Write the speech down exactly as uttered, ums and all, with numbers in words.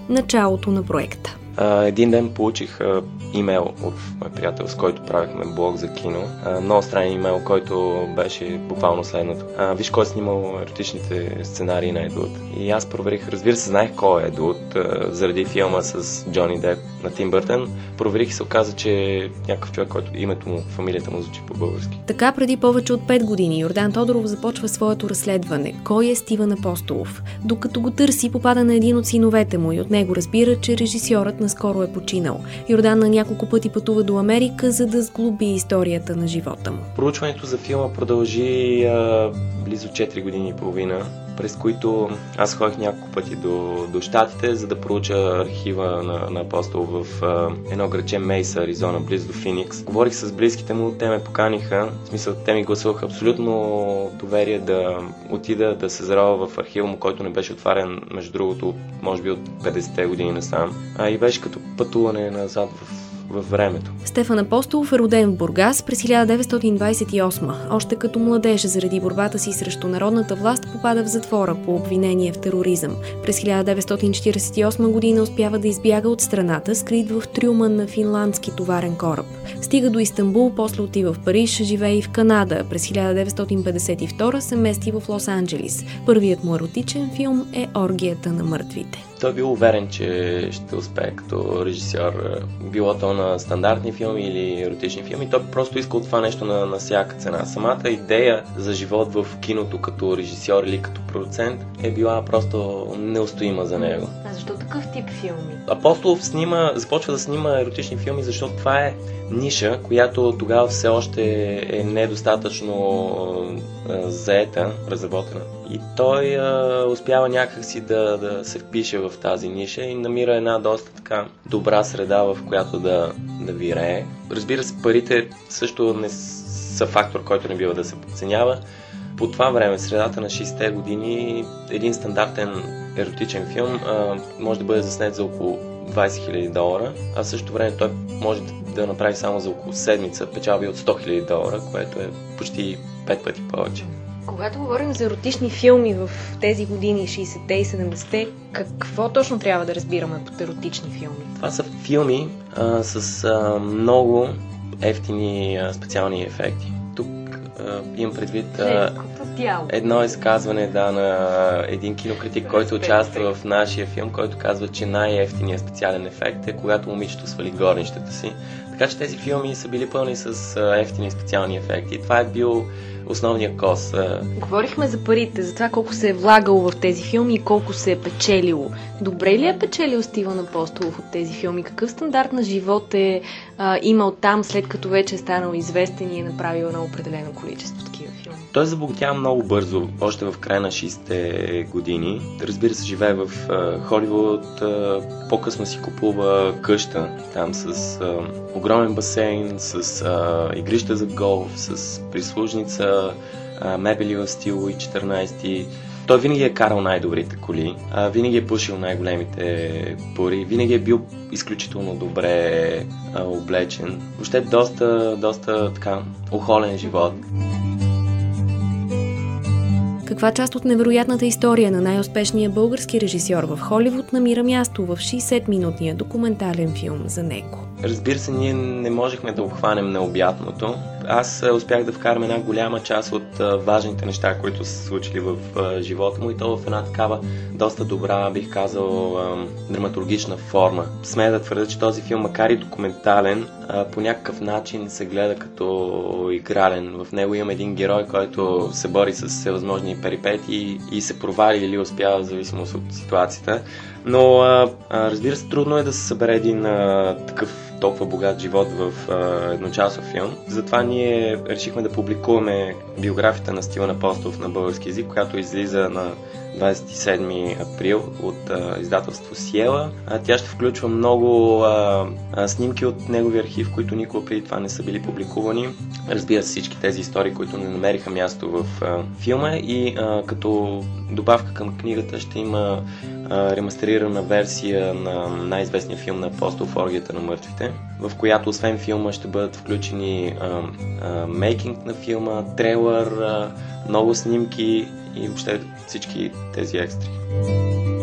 началото на проекта. Един ден получих имейл от мой приятел, с който правихме блог за кино. Много странен имейл, който беше буквално следното. Виж кой е снимал еротичните сценарии на Ед Вуд. И аз проверих, разбира се, знаех кой е Ед Вуд, заради филма с Джони Деп на Тим Бъртън. Проверих и се оказа, че е някакъв човек, който името му, фамилията му звучи по-български. Така преди повече от пет години Йордан Тодоров започва своето разследване. Кой е Стивън Апостолов? Докато го търси, попада на един от синовете му и от него разбира, че режисьорът наскоро е починал. Йордан на няколко пъти пътува до Америка, за да сглоби историята на живота му. Проучването за филма продължи а, близо четири години и половина, през които аз ходих няколко пъти до, до щатите, за да проуча архива на, на Апостол в а, едно градче Мейса, Аризона, близо до Феникс. Говорих с близките му, те ме поканиха, в смисъл те ми гласуваха абсолютно доверие да отида да се зарова в архива му, който не беше отварен, между другото, може би от петдесетте години насам. А и беше като пътуване назад в във времето. Стефан Апостолов е роден в Бургас през хиляда деветстотин двадесет и осма. Още като младеж, заради борбата си срещу народната власт, попада в затвора по обвинение в тероризъм. През хиляда деветстотин четиридесет и осма година успява да избяга от страната, скрит в трюман на финландски товарен кораб. Стига до Истанбул, после отива в Париж, живее и в Канада. През хиляда деветстотин петдесет и втора се мести в Лос-Анджелис. Първият му еротичен филм е Оргията на мъртвите. Той бил уверен, че ще успее като режисьор, било то на стандартни филми или еротични филми. Той просто иска от това нещо на, на всяка цена. Самата идея за живот в киното като режисьор или като продуцент е била просто неустоима за него. А защо такъв тип филми? Апостолов снима, започва да снима еротични филми, защото това е ниша, която тогава все още е недостатъчно а, заета, разработена. И той а, успява някакси да, да се впише в тази ниша и намира една доста така добра среда, в която да, да вирее. Разбира се, парите също не са фактор, който не бива да се подценява. По това време, средата на шейсетте години, един стандартен еротичен филм а, може да бъде заснет за около двадесет хиляди долара, а в същото време той може да направи само за около седмица печалби от сто хиляди долара, което е почти пет пъти повече. Когато говорим за еротични филми в тези години, шейсетте и седемдесетте, какво точно трябва да разбираме под еротични филми? Това са филми а, с а, много ефтини а, специални ефекти. Тук а, имам предвид а, едно изказване да, на един кинокритик, който участва в нашия филм, който казва, че най-ефтиният специален ефект е когато момичето свали горнищата си. Така че тези филми са били пълни с а, ефтини специални ефекти. Това е бил основния кос. Говорихме за парите, за това колко се е влагало в тези филми и колко се е печелило. Добре ли е печелил Стивън Апостолов от тези филми? Какъв стандарт на живот е а, имал там, след като вече е станал известен и е направил едно определено количество такива филми? Той забогатява много бързо, още в края на шейсетте години. Разбира се, живее в а, Холивуд, а, по-късно си купува къща, там с а, огромен басейн, с а, игрища за голф, с прислужница, а, мебели в стил Луи четиринадесети. Той винаги е карал най-добрите коли, а, винаги е пушил най-големите пори, винаги е бил изключително добре а, облечен. Въобще доста, доста така ухолен живот. Каква част от невероятната история на най-успешния български режисьор в Холивуд намира място в шейсетминутния документален филм за него? Разбира се, ние не можехме да обхванем необятното. Аз успях да вкарам една голяма част от а, важните неща, които са се случили в а, живота му, и то в една такава доста добра, бих казал, а, драматургична форма. Смея да твърдя, че този филм, макар и документален, а, по някакъв начин се гледа като игрален. В него има един герой, който се бори с всевъзможни перипетии и се провали или успява в зависимост от ситуацията. Но а, а, разбира се, трудно е да се събере един а, такъв толкова богат живот в а, едночасов филм. Затова ние решихме да публикуваме биографията на Стивън Апостолов на български език, която излиза на двадесет и седми април от а, издателство Сиела. А, тя ще включва много а, а, снимки от неговия архив, които никога преди това не са били публикувани. Разбира се, всички тези истории, които не намериха място в а, филма, и а, като добавка към книгата ще има а, ремастерирана версия на най-известния филм на Апостолов Оргията на мъртвите, в която освен филма ще бъдат включени а, а, мейкинг на филма, трейлър, а, много снимки и въобще всички тези екстри.